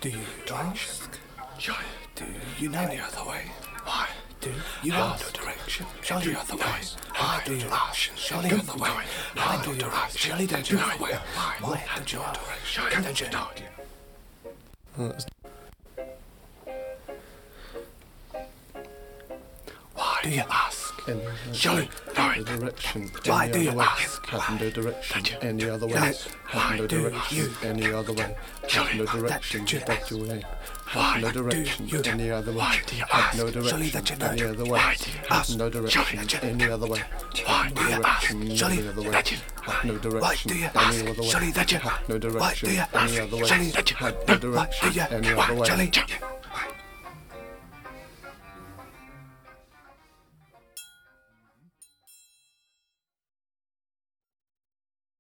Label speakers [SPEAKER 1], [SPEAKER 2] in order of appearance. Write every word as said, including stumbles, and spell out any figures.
[SPEAKER 1] do you ask? Do you know any other way?
[SPEAKER 2] Why
[SPEAKER 1] Do you
[SPEAKER 2] have
[SPEAKER 1] ask?
[SPEAKER 2] no direction?
[SPEAKER 1] Surely
[SPEAKER 2] Any
[SPEAKER 1] you
[SPEAKER 2] other
[SPEAKER 1] know.
[SPEAKER 2] way?
[SPEAKER 1] Why do you ask? Surely you
[SPEAKER 2] other way?
[SPEAKER 1] Why do you ask? Surely don't you know?
[SPEAKER 2] Why?
[SPEAKER 1] Why have you
[SPEAKER 2] Surely don't you know? Why
[SPEAKER 1] do you ask?
[SPEAKER 3] In
[SPEAKER 2] Surely know
[SPEAKER 3] the
[SPEAKER 2] it.
[SPEAKER 3] direction
[SPEAKER 1] Why
[SPEAKER 3] any
[SPEAKER 1] do you
[SPEAKER 3] other way?
[SPEAKER 1] ask?
[SPEAKER 3] Have no direction
[SPEAKER 2] That you-
[SPEAKER 3] any other way.
[SPEAKER 2] Yes. Why
[SPEAKER 3] Have no
[SPEAKER 2] do
[SPEAKER 3] direction
[SPEAKER 2] you-
[SPEAKER 3] any other way.
[SPEAKER 2] Surely
[SPEAKER 3] Have no
[SPEAKER 2] that
[SPEAKER 3] direction
[SPEAKER 1] you-
[SPEAKER 3] that you way.
[SPEAKER 2] Why
[SPEAKER 3] Have no
[SPEAKER 2] do
[SPEAKER 3] direction
[SPEAKER 2] you-
[SPEAKER 3] any other way.
[SPEAKER 2] Why do you
[SPEAKER 3] Have
[SPEAKER 2] ask?
[SPEAKER 3] no
[SPEAKER 1] Surely
[SPEAKER 3] direction
[SPEAKER 1] that you know.
[SPEAKER 3] any other way.
[SPEAKER 2] Why do you
[SPEAKER 3] Have
[SPEAKER 2] ask?
[SPEAKER 3] no
[SPEAKER 2] Surely
[SPEAKER 3] direction
[SPEAKER 2] that you-
[SPEAKER 3] any other way.
[SPEAKER 2] Why do you ask?
[SPEAKER 3] Direction
[SPEAKER 1] Surely
[SPEAKER 3] any other way.
[SPEAKER 2] that you-
[SPEAKER 3] Have no
[SPEAKER 1] Why
[SPEAKER 3] direction
[SPEAKER 1] do you
[SPEAKER 3] any
[SPEAKER 1] ask?
[SPEAKER 3] other way.
[SPEAKER 1] Surely that you-
[SPEAKER 3] Have no
[SPEAKER 1] Why
[SPEAKER 3] direction
[SPEAKER 1] do you
[SPEAKER 3] any
[SPEAKER 1] ask?
[SPEAKER 3] other way.
[SPEAKER 1] Surely
[SPEAKER 2] that you-
[SPEAKER 3] Have no
[SPEAKER 1] Why do
[SPEAKER 3] direction
[SPEAKER 1] you-
[SPEAKER 3] any
[SPEAKER 2] Why
[SPEAKER 3] other way.
[SPEAKER 1] Surely-
[SPEAKER 2] do you-